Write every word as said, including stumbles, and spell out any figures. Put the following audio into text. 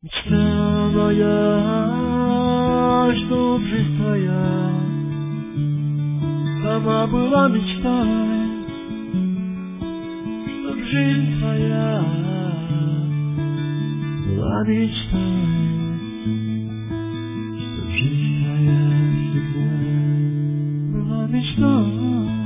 Мечта моя, чтоб жизнь твоя сама была мечтой, чтоб жизнь твоя была мечтой, чтоб жизнь твоя всегда была мечтой.